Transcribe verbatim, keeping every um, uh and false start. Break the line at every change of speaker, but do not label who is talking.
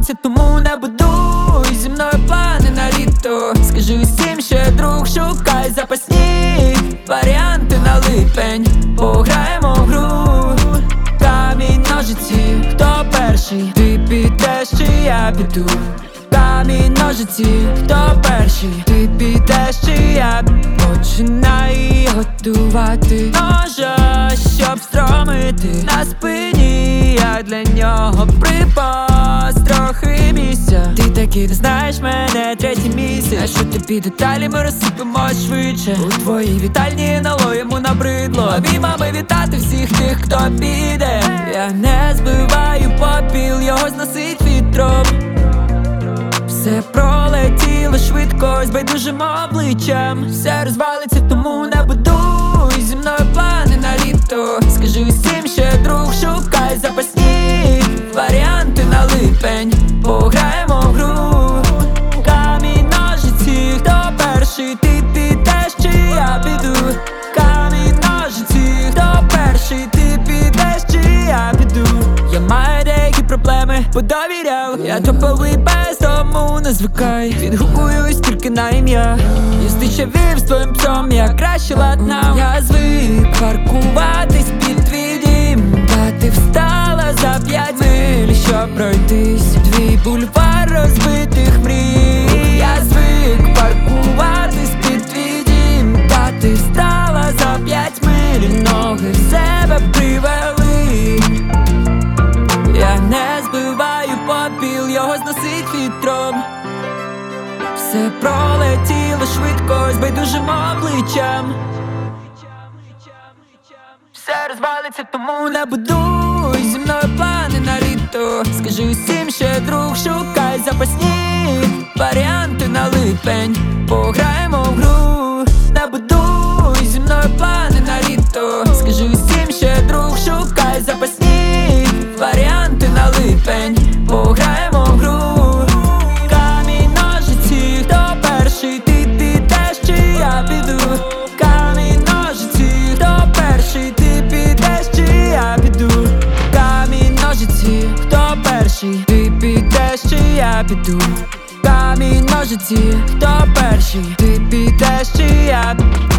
розвалиться, тому не будуй зі мною плани на літо. Скажи усім, що я друг, шукай запасні варіанти на липень. Пограємо в гру камінь, ножиці, хто перший? Ти підеш чи я піду? Камінь, ножиці, хто перший? Ти підеш чи я? Починай готувати ножа, щоб встромити на спині. Я для нього припас трохи місця. Ти таки не знаєш мене третій місяць. А що тобі деталі, ми розсипемо швидше. У твоїй вітальні нало йому набридло. Обіймами вітати всіх тих, хто піде. Я не збиваю попіл, його зносить вітром. Все пролетіло швидко, з байдужим обличчям. Все розвалиться, тому не будуй зі мною плани на літо. Скажи усім, що я друг, шукай запасні варіанти на липень. Пограємо в гру камінь, ножиці, хто перший? Ти підеш чи я піду? Камінь, ножиці, хто перший? Ти підеш чи я піду? Я маю деякі проблеми, подовіряв. Я топовий без, тому не звикай. Відгукуюсь тільки на ім'я. Я здичавів з твоїм псом, я краще ладнав. Я звик паркуватись під твій дім. Та ти встала за п'ять миль, щоб пройтись. Твій бульвар розбитих мрій. Я звик паркуватись під твій дім. Та ти встала за п'ять миль, ноги в себе привели. Я не збиваю попіл, його зносить вітром. Все пролетіло швидко, з байдужим обличчям. Все розвалиться, тому не будуй зі мною плани на літо. Скажи усім, що я друг, шукай запасні варіанти на липень. Пограємо в гру, не будуй зі мною плани на літо. Скажи усім, що я друг, шукай запасні варіанти на липень. Пограємо в гру камінь, ножиці, хто перший? Ти підеш чи я піду? Камінь, ножиці, хто перший? Ти підеш чи я піду? Камінь, ножиці, хто перший? Ти підеш чи я піду? Камінь, ножиці, хто перший? Ти підеш чи я піду?